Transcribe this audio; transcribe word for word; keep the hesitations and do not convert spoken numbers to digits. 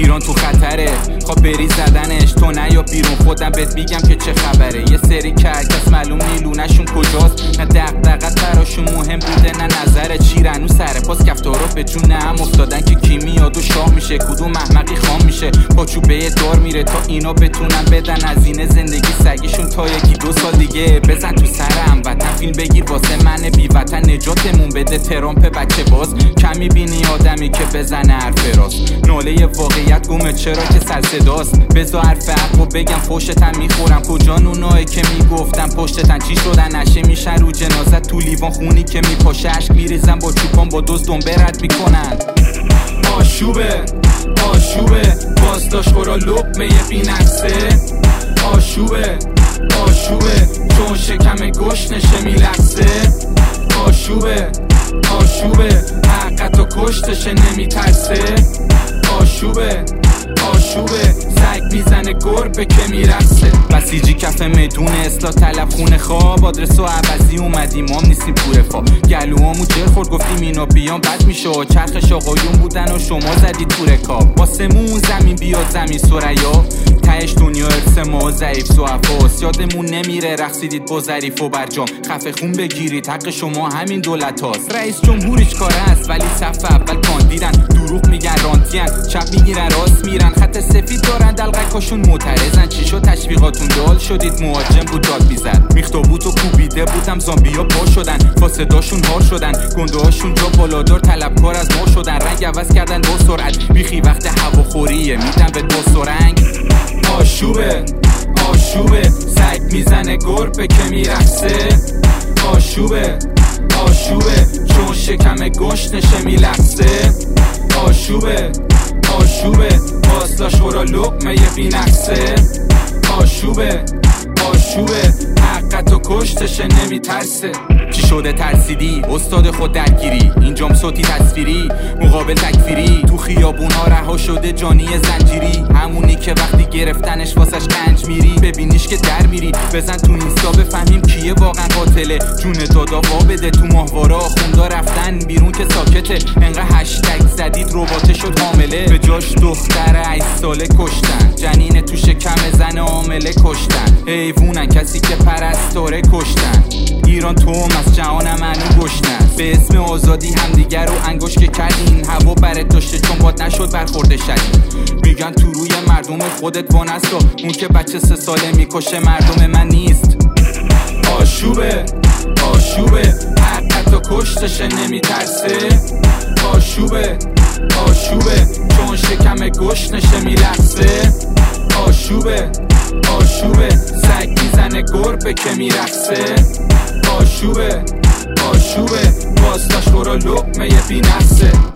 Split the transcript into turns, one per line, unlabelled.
ایران تو خطره، خواب بری زدنش. تو نیا بیرون خودم بهت میگم که چه خبره. یه سری کرکس معلوم نیلونشون کجاست، نه دغدغت براشون مهم بوده نه نظر چیرنو سر پاس کفتارا به جون هم افتادن که کی میاد و شاه میشه، کدوم محمقی خام میشه، پاچوبه دار میره تا اینا بتونن بدن از این زندگی سگیشون تا یکی دو سال دیگه. بزن تو سرم وطن فیلم بگیر واسه من بی وطن، نجاتمون بده ترامپ بچه باز. کم میبینی آدمی که بزنه حرف راست، ناله واقعیت گمه چرا که سر صداست. بذار حرف حقو بگم پشتتم میخورم، کجا اونایی که میگفتم پشتتن چی شدن، نشه میشن رو جنازت تو لیوان خونی که میپاشه، عشق میریزن با چوپان با دوز دنبه رد میکنن. آشوبه آشوبه بازداشت خورا لقمه بینفسه، آشوبه آشوبه چون شکم گشنشه میلغزه، آشوبه آشوبه حقتو کشتشه نمیترسه، آشوبه آشوبه سگ میزنه گربه که میرسه. بسیجی کف میدون اصلاح طلب خونه خواب، آدرس و عوضی اومدیم ما نیستیم پور فا، گلوامو جر خورد گفتیم اینا بیان بد میشه، چرخش آقایون بودن و شما زدید تو رکاب. واسمون زمین بیاد زمین سریا، تهش دنیا ارث ما ضعیف سوفاست، یادمون نمیره رقصیدید با ظریف و برجام، خفه خون بگیرید حق شما همین دولت هاست. رئیس جمهورش کار است ولی صف اول کاندیدن، دروغ میگن رانتین چپ میگیرن راست میرن، خط سفید دارن دلقکاشون معترضن، چی شد تشویقاتون دال شدید مهاجم بود داد میزد، میختابوت و کوبیده بودم زامبیا پا شدن، فاسداشون هار شدن، گنده هاشون جا بالادار طلبکار از ما شدن، رنگ عوض کردن با سرعت بیخی وقت هواخوریه میدن به دو سرنگ. آشوبه آشوبه سگ میزنه گربه که میرقصه، آشوبه آشوبه چون شکم گشنشه میلغزه، آشوبه آشوبه بازداشت خورا لقمه بینفسه، آشوبه آشوبه حقتو کشتشه نمیترسه. چی شده ترسیدی استاد خود درگیری، اینجام صوتی تصویری مقابل تکفیری، تو خیابونا رها شده جانی زنجیری، همونی که وقتی گرفتنش واسش گنج میری، ببینیش که در میری بزن تو اینستا بفهمیم کیه واقعا قاتله، جون دادا وا بده تو ماهوارا خوندا رفتن بیرون که ساکته، انقدر هشتگ زدید رباته شد حامله، به جاش دختر هشت ساله کشتن، جنین تو شکم زن عامله کشتن، حیوونن کسی که پرستاره کشتن، ایران توم از جهان منو گشتن، به اسم آزادی همدیگر رو انگوش که کردین، هوا برت داشته چون باد نشد برخورده شدین، میگن تو روی مردم خودت وانستا، اون که بچه سه ساله میکشه مردم من نیست. آشوبه آشوبه حقتو کشتشه نمیترسه، آشوبه آشوبه چون شکم گشنشه میلغزه، آشوبه آشوبه سگ میزنه گربه که میرقصه، آشوبه آشوبه بازداشت خورا لقمه بینفسه.